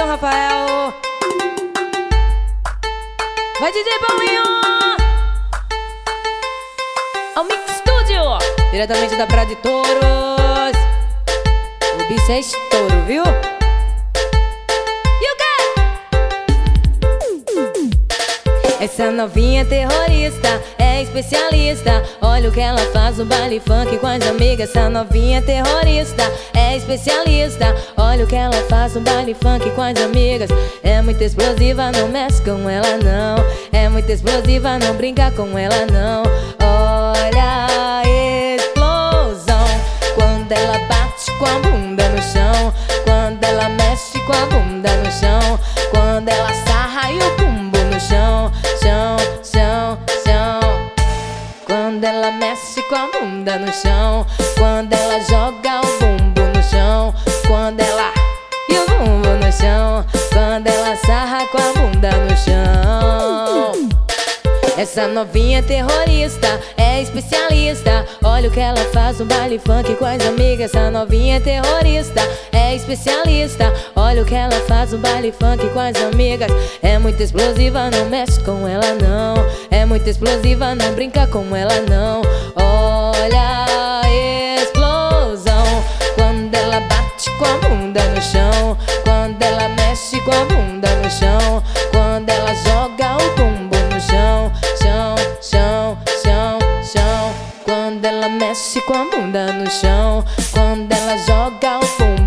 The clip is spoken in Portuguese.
Rafael. Vai, DJ Paulinho. Ao Mix Studio, diretamente da Praia de Touros. O bicho é estouro, viu? E o quê? Essa novinha terrorista é especialista. Olha o que ela faz no baile funk com as amigas. Essa novinha terrorista é especialista. Olha o que ela faz no baile funk com as amigas. É muito explosiva, não mexe com ela não. É muito explosiva, não brinca com ela não. Olha a explosão quando ela bate com a bunda no chão. Quando ela mexe com a bunda no chão. Quando ela sarra e o bumbo no chão. Chão, chão, chão. Quando ela mexe com a bunda no chão. Quando ela joga o bumbo no chão. Quando ela e o bumbo no chão. Quando ela sarra com a bunda no chão. Essa novinha terrorista é especialista. Olha o que ela faz no baile funk com as amigas. Essa novinha terrorista é especialista. Olha o que ela faz no baile funk com as amigas. É muito explosiva, não mexe com ela não. É muito explosiva, não brinca com ela não. Olha a explosão quando ela bate com a bunda no chão. Quando ela mexe com a bunda no chão. Quando ela joga o bumbo no chão. Chão, chão, chão, chão. Quando ela mexe com a bunda no chão. Quando ela joga o bumbo